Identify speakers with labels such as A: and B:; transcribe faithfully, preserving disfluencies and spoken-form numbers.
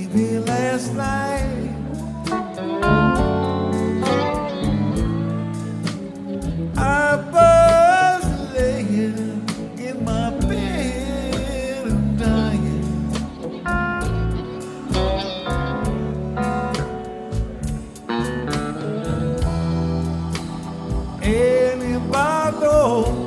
A: baby, last night I was laying in my bed and dying. Anybody